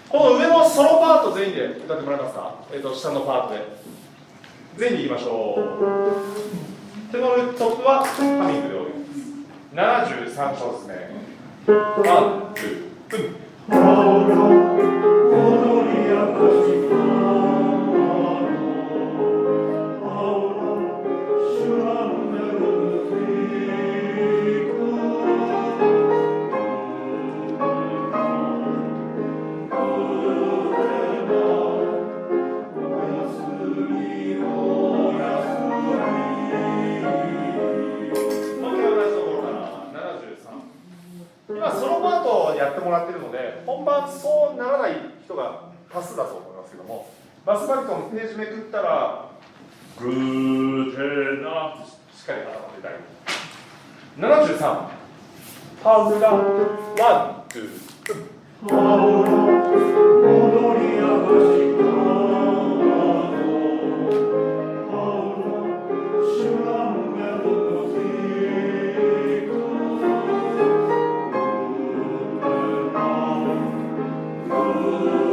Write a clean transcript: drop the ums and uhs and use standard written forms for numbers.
この上のソロパート全員で歌ってもらえますか。下のパートで全員でいきましょう。テノールトップはハミングでおります。73小節目。ワン、ツー、うん。今ソロパートをやってもらってるので、本番そうならない人が多数だと思いますけども、バスバリトンページめくったらグーテナってしっかり頭が出たり。73パウルがワン、ツー、踊り明かしたOh